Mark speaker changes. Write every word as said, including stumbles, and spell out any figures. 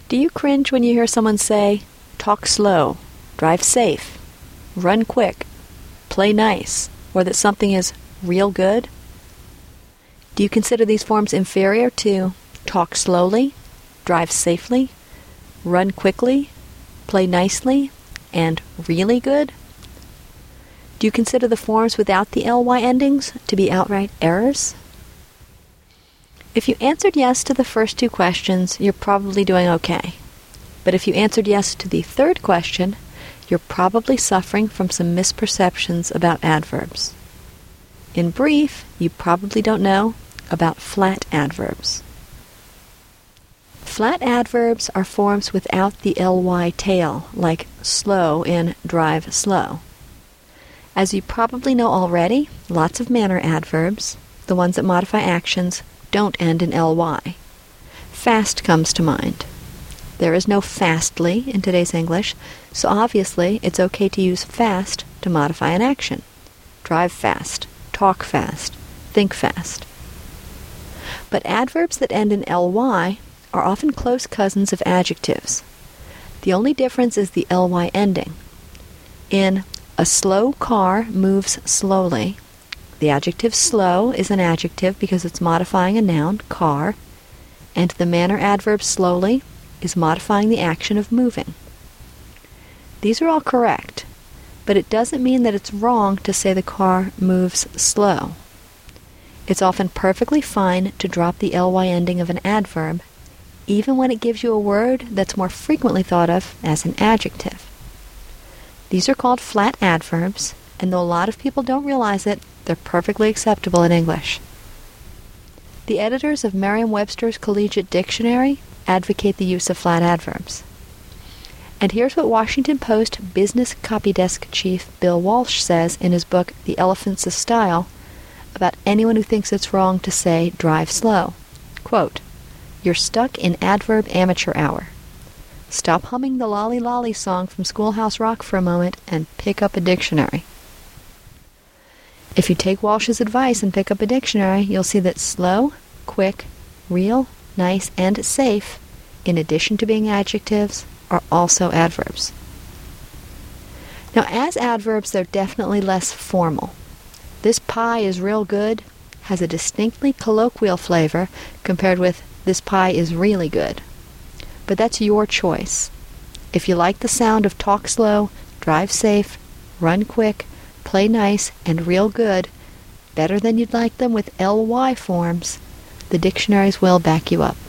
Speaker 1: Do you cringe when you hear someone say, talk slow, drive safe, run quick, play nice, or that something is real good? Do you consider these forms inferior to talk slowly, drive safely, run quickly, play nicely, and really good? Do you consider the forms without the ly endings to be outright errors? If you answered yes to the first two questions, you're probably doing okay. But if you answered yes to the third question, you're probably suffering from some misperceptions about adverbs. In brief, you probably don't know about flat adverbs. Flat adverbs are forms without the ly tail, like slow in drive slow. As you probably know already, lots of manner adverbs, the ones that modify actions, don't end in ly. Fast comes to mind. There is no fastly in today's English, so obviously it's okay to use fast to modify an action. Drive fast, talk fast, think fast. But adverbs that end in ly are often close cousins of adjectives. The only difference is the ly ending. In a slow car moves slowly, the adjective slow is an adjective because it's modifying a noun, car, and the manner adverb slowly is modifying the action of moving. These are all correct, but it doesn't mean that it's wrong to say the car moves slow. It's often perfectly fine to drop the ly ending of an adverb, even when it gives you a word that's more frequently thought of as an adjective. These are called flat adverbs, and though a lot of people don't realize it, they're perfectly acceptable in English. The editors of Merriam-Webster's Collegiate Dictionary advocate the use of flat adverbs. And here's what Washington Post business copy desk chief Bill Walsh says in his book The Elephants of Style about anyone who thinks it's wrong to say drive slow. Quote, "You're stuck in adverb amateur hour. Stop humming the Lolly Lolly song from Schoolhouse Rock for a moment and pick up a dictionary." If you take Walsh's advice and pick up a dictionary, you'll see that slow, quick, real, nice, and safe, in addition to being adjectives, are also adverbs. Now, as adverbs, they're definitely less formal. This pie is real good has a distinctly colloquial flavor compared with this pie is really good. But that's your choice. If you like the sound of talk slow, drive safe, run quick, play nice, and real good better than you'd like them with ly forms, the dictionaries will back you up.